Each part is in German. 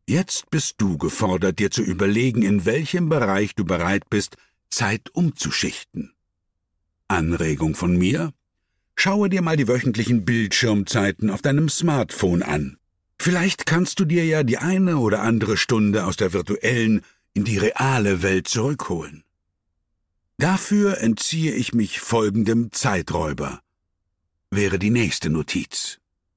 Jetzt bist du gefordert, dir zu überlegen, in welchem Bereich du bereit bist, Zeit umzuschichten. Anregung von mir? Schaue dir mal die wöchentlichen Bildschirmzeiten auf deinem Smartphone an. Vielleicht kannst du dir ja die eine oder andere Stunde aus der virtuellen in die reale Welt zurückholen. Dafür entziehe ich mich folgendem Zeiträuber, wäre die nächste Notiz.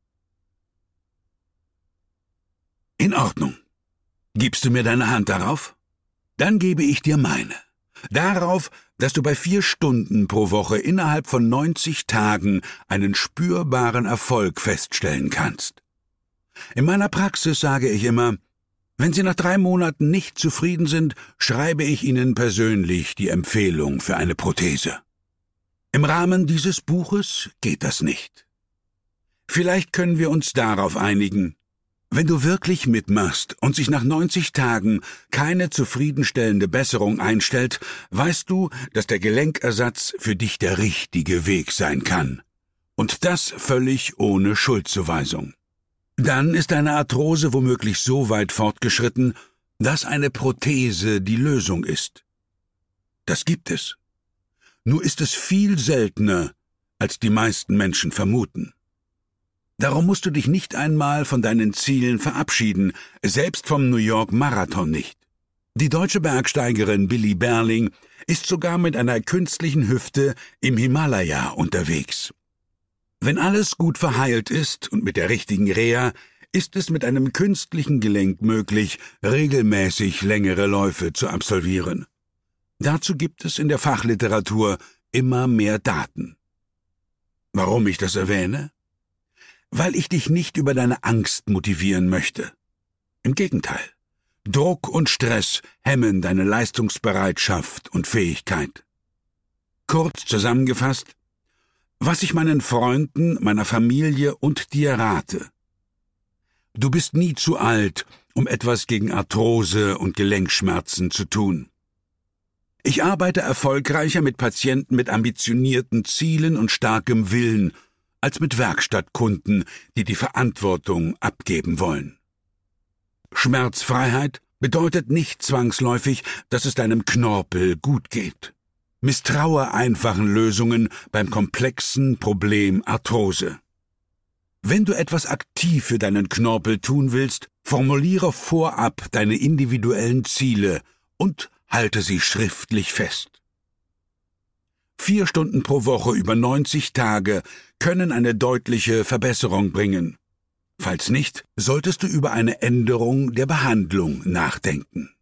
In Ordnung. Gibst du mir deine Hand darauf? Dann gebe ich dir meine. Darauf, dass du bei 4 Stunden pro Woche innerhalb von 90 Tagen einen spürbaren Erfolg feststellen kannst. In meiner Praxis sage ich immer, wenn Sie nach 3 Monaten nicht zufrieden sind, schreibe ich Ihnen persönlich die Empfehlung für eine Prothese. Im Rahmen dieses Buches geht das nicht. Vielleicht können wir uns darauf einigen. Wenn du wirklich mitmachst und sich nach 90 Tagen keine zufriedenstellende Besserung einstellt, weißt du, dass der Gelenkersatz für dich der richtige Weg sein kann. Und das völlig ohne Schuldzuweisung. Dann ist deine Arthrose womöglich so weit fortgeschritten, dass eine Prothese die Lösung ist. Das gibt es. Nur ist es viel seltener, als die meisten Menschen vermuten. Darum musst du dich nicht einmal von deinen Zielen verabschieden, selbst vom New York Marathon nicht. Die deutsche Bergsteigerin Billie Berling ist sogar mit einer künstlichen Hüfte im Himalaya unterwegs. Wenn alles gut verheilt ist und mit der richtigen Reha, ist es mit einem künstlichen Gelenk möglich, regelmäßig längere Läufe zu absolvieren. Dazu gibt es in der Fachliteratur immer mehr Daten. Warum ich das erwähne? Weil ich dich nicht über deine Angst motivieren möchte. Im Gegenteil. Druck und Stress hemmen deine Leistungsbereitschaft und Fähigkeit. Kurz zusammengefasst, was ich meinen Freunden, meiner Familie und dir rate. Du bist nie zu alt, um etwas gegen Arthrose und Gelenkschmerzen zu tun. Ich arbeite erfolgreicher mit Patienten mit ambitionierten Zielen und starkem Willen, als mit Werkstattkunden, die die Verantwortung abgeben wollen. Schmerzfreiheit bedeutet nicht zwangsläufig, dass es deinem Knorpel gut geht. Misstraue einfachen Lösungen beim komplexen Problem Arthrose. Wenn du etwas aktiv für deinen Knorpel tun willst, formuliere vorab deine individuellen Ziele und halte sie schriftlich fest. 4 Stunden pro Woche über 90 Tage können eine deutliche Verbesserung bringen. Falls nicht, solltest du über eine Änderung der Behandlung nachdenken.